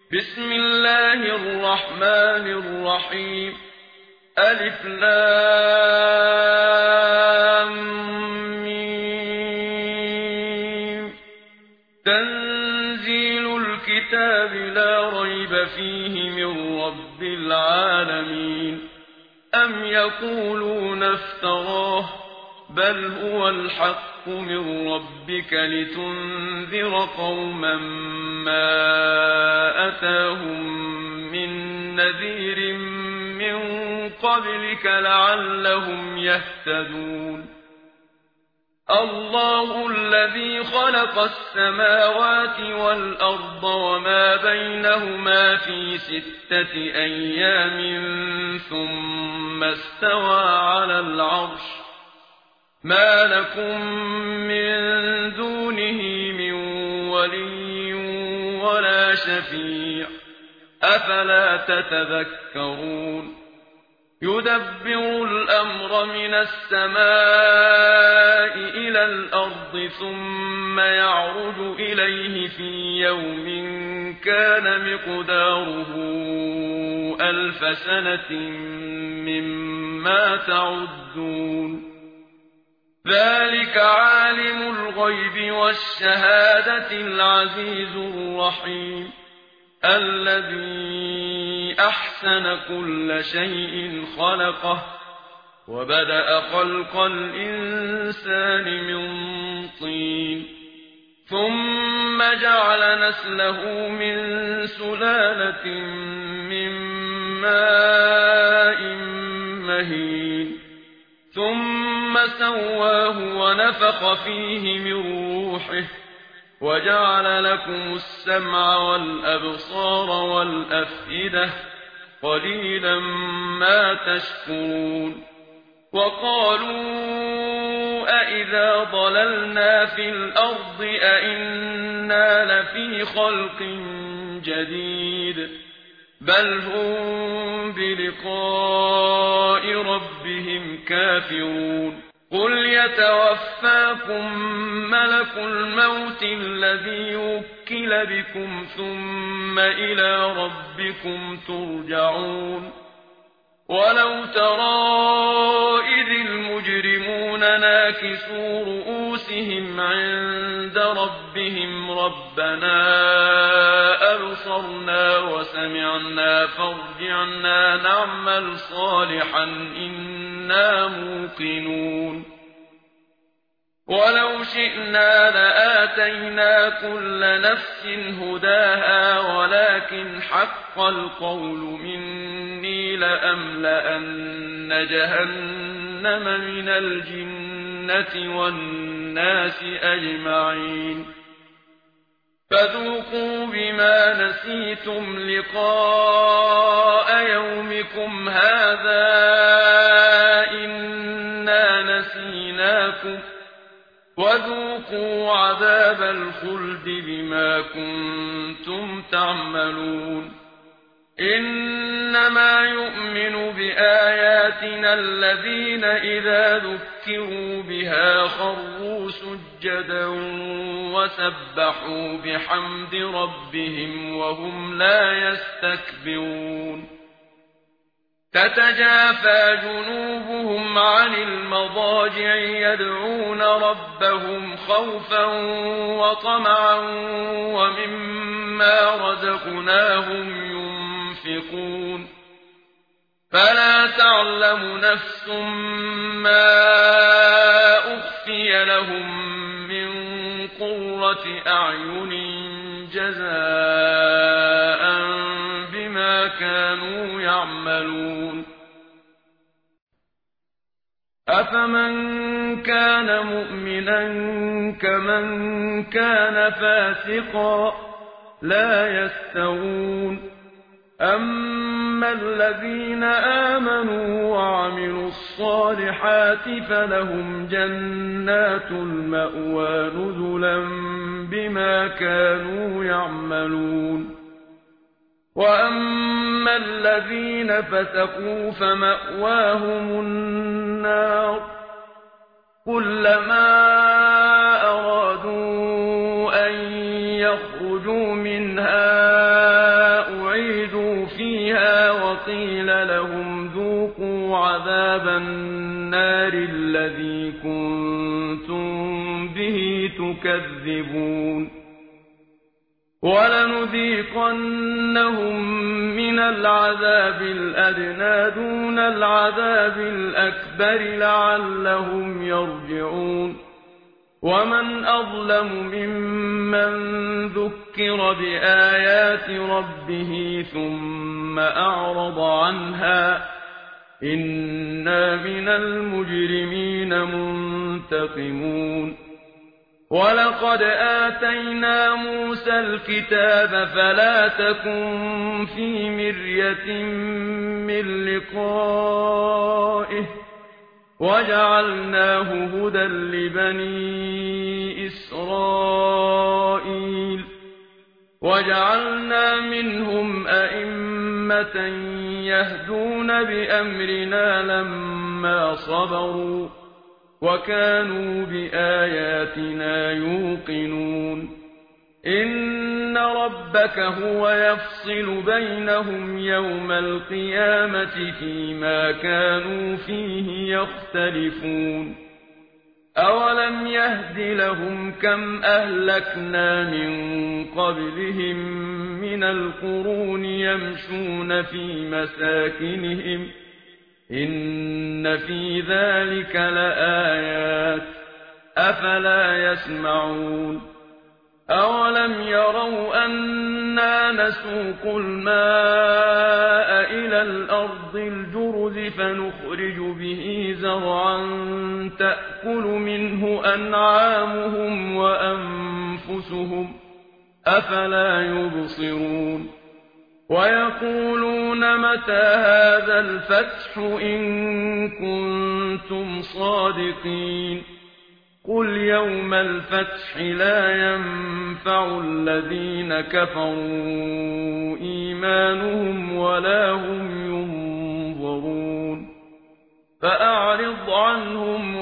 بسم الله الرحمن الرحيم ألف لام ميم تنزيل الكتاب لا ريب فيه من رب العالمين أم يقولون افتراه بل هو الحق من ربك لتنذر قوما ما أتاهم من نذير من قبلك لعلهم يهتدون الله الذي خلق السماوات والأرض وما بينهما في 6 أيام ثم استوى على العرش ما لكم من دونه من ولي ولا شفيع أفلا تتذكرون يدبر الأمر من السماء إلى الأرض ثم يعرج إليه في يوم كان مقداره 1000 سنة مما تعدون ذلك عالم الغيب والشهادة العزيز الرحيم الذي أحسن كل شيء خلقه وبدأ خلق الإنسان من طين ثم جعل نسله من سلالة من ماء مهين ثم سواه ونفخ فيه من روحه وجعل لكم السمع والأبصار والأفئدة قليلا ما تشكرون وقالوا أإذا ضللنا في الأرض أإنا لفي خلق جديد بل هم بلقاء ربهم كافرون قل يتوفاكم ملك الموت الذي وكل بكم ثم إلى ربكم ترجعون ولو ترى إذ المجرمون ناكسوا رؤوسهم عند ربهم ربنا أبصرنا وسمعنا فارجعنا نعمل صالحا إنا موقنون ولو شئنا لآتينا كل نفس هداها ولكن حق القول مني لأملأن جهنم من الجنة والناس أجمعين فذوقوا بما نسيتم لقاء يومكم هذا إنا نسيناكم وذوقوا عذاب الخلد بما كنتم تعملون إنما يؤمن بآياتنا الذين إذا ذكروا بها خروا سجدا وسبحوا بحمد ربهم وهم لا يستكبرون تتجافى جنوبهم عن المضاجع يدعون ربهم خوفا وطمعا ومما رزقناهم ينفقون فلا تعلم نفس ما أخفي لهم من قرة أعين جزاء بما كانوا يعملون أفمن كان مؤمنا كمن كان فاسقا لا يستوون أما الذين آمنوا وعملوا الصالحات فلهم جنات المأوى نزلا بما كانوا يعملون وأما الذين فسقوا فمأواهم النار كلما أرادوا أن يخرجوا منها وقيل لهم ذوقوا عذاب النار الذي كنتم به تكذبون ولنذيقنهم من العذاب الأدنى دون العذاب الأكبر لعلهم يرجعون ومن أظلم ممن ذكر بآيات ربه ثم أعرض عنها إنا من المجرمين منتقمون ولقد آتينا موسى الكتاب فلا تكن في مرية من لقائه وجعلناه هدى لبني إسرائيل وجعلنا منهم أئمة يهدون بأمرنا لما صبروا وكانوا بآياتنا يوقنون إن ربك هو يفصل بينهم يوم القيامة فيما كانوا فيه يختلفون أولم يهد لهم كم أهلكنا من قبلهم من القرون يمشون في مساكنهم إن في ذلك لآيات أفلا يسمعون أولم يروا أنا نسوق الماء إلى الأرض الجرز فنخرج به زرعا تأكل منه أنعامهم وأنفسهم أفلا يبصرون ويقولون متى هذا الفتح إن كنتم صادقين قل يوم الفتح لا ينفع الذين كفروا إيمانهم ولا هم ينظرون فأعرض عنهم